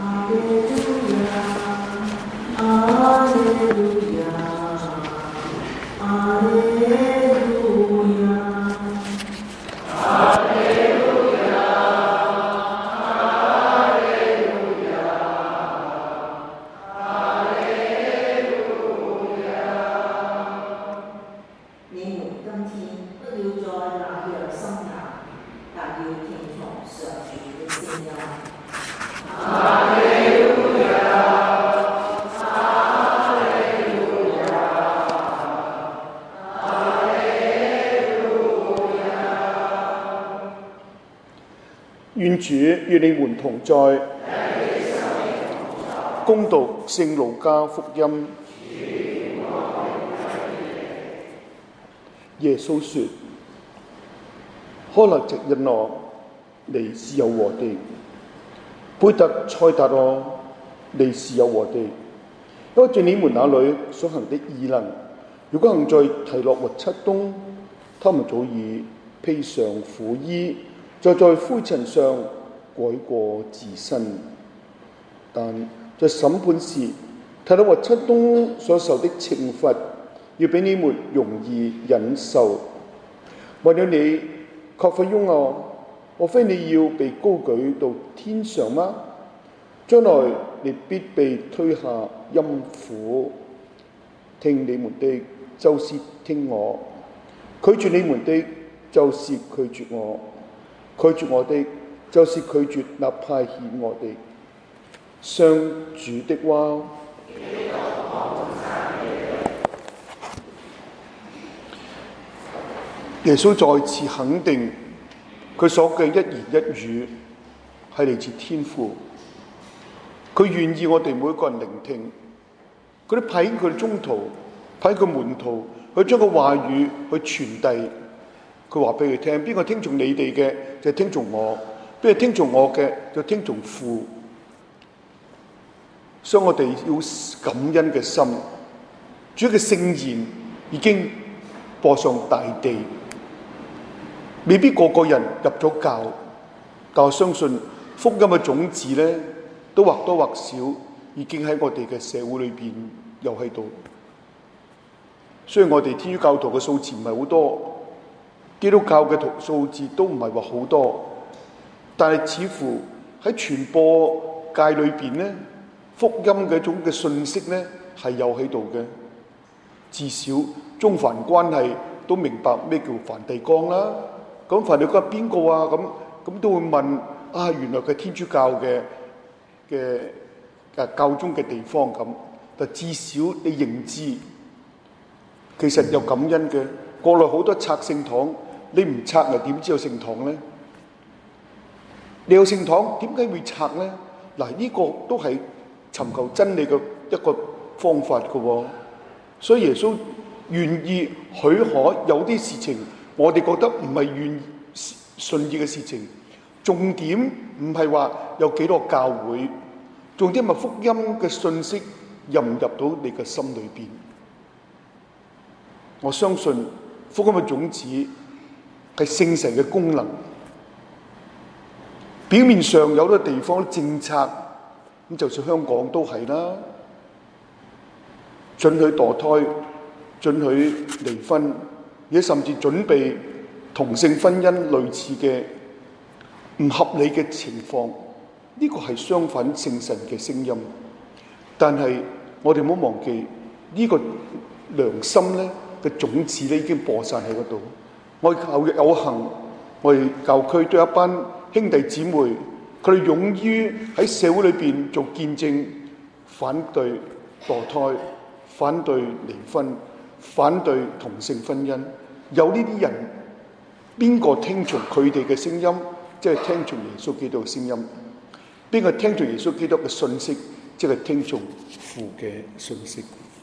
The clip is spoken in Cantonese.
願主與你們同在。恭讀聖路加福音。耶穌說：苛勒匝因啊，你是有禍的；貝特賽達啊，你是有禍的。因為在你們那裏所行的異能，如果行在提洛和漆冬，他們早已披上苦衣，在灰塵上改過自新。但在審判時，提洛和漆冬所受的懲罰，要比你們容易忍受。為了你，革費雍啊，莫非你要被高舉到天上嗎？將來你必被推下陰府。聽你們的，就是聽我；拒絕你們的，就是拒絕我；拒絕我的，就是拒絕那派遣我的。上主的話。耶穌再次肯定佢所嘅一言一語係嚟自天父，佢願意我哋每個人聆聽。佢都派佢中途，派佢門徒去將個話語去傳遞。佢話俾佢聽，邊個聽從你哋嘅就聽從我，邊個聽從我嘅就聽從父。所以我哋要感恩嘅心，主嘅聖言已經播上大地。未必個個人入咗教，但我相信福音嘅種子咧，都或多或少已經喺我哋嘅社會裏邊又喺度。雖然我哋天主教徒嘅數字唔係好多，基督教嘅數字都唔係話好多，但係似乎喺傳播界裏邊咧，福音嘅一種嘅信息咧係有喺度嘅。至少中梵關係都明白咩叫梵蒂岡啦。咁梵蒂岡係邊個啊？咁都會問啊，原來佢係天主教嘅教宗嘅地方咁。但至少你認知，其實有感恩嘅。國內好多拆聖堂，你唔拆又點知有聖堂咧？你有聖堂點解會拆咧？嗱，呢個都係尋求真理嘅一個方法嘅喎。所以耶穌願意許可有啲事情，我哋覺得唔係順意嘅事情。重點唔係話有幾多教會，重點係福音嘅信息入唔入到你嘅心裏邊。我相信福音嘅種子係聖神嘅功能。表面上有啲地方政策，咁就算香港都係啦，准許墮胎，准許離婚，而甚至準備同性婚姻類似嘅唔合理嘅情況，呢個係相反聖神嘅聲音。但係我哋唔好忘記呢個良心咧嘅種子咧已經播散喺嗰度。我教有幸，我哋教區都有一班兄弟姊妹，佢哋勇於喺社會裏邊做見證，反對墮胎，反對離婚，反對同性婚姻。有呢啲人，邊個聽從佢哋嘅聲音，即係聽從耶穌基督嘅聲音；邊個聽從耶穌基督嘅信息，即係聽從父嘅信息。